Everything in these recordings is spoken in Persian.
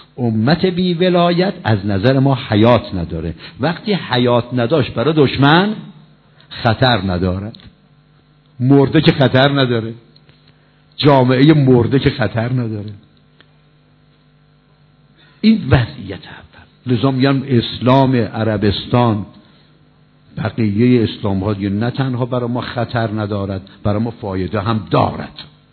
امت بی ولایت از نظر ما حیات نداره. وقتی حیات نداشت برای دشمن خطر ندارد. مرده که خطر نداره، جامعه مرده که خطر نداره. این وضعیت اول. لذا میگن اسلام عربستان بقیه اسلام ها دیگه نه تنها برای ما خطر ندارد، برای ما فایده هم دارد.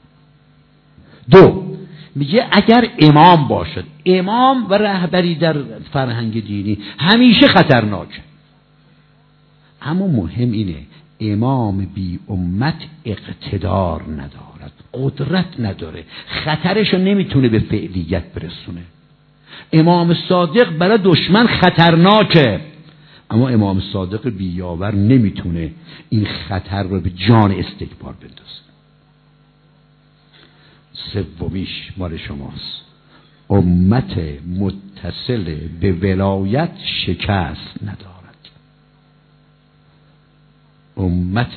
دو، میگه اگر امام باشد، امام و رهبری در فرهنگ دینی همیشه خطرناکه، اما مهم اینه امام بی امت اقتدار ندارد، قدرت نداره، خطرشو نمیتونه به فعلیت برسونه. امام صادق برای دشمن خطرناکه، اما امام صادق بیاور نمیتونه این خطر رو به جان استکبار بندازه. سومیش مال شماست. امت متصل به ولایت شکست ندارد. امت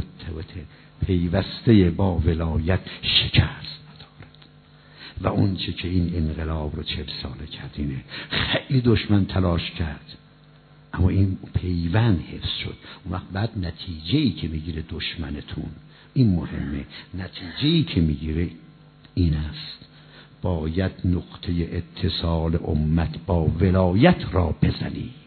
پیوسته با ولایت شکست ندارد. و اون چه که این انقلاب رو 40 ساله کرد اینه، خیلی دشمن تلاش کرد اما این پیوند حفظ شد. اون وقت بعد نتیجه‌ای که میگیره دشمنتون، این مهمه، نتیجه‌ای که میگیره این است: باید نقطه اتصال امت با ولایت را بزنی.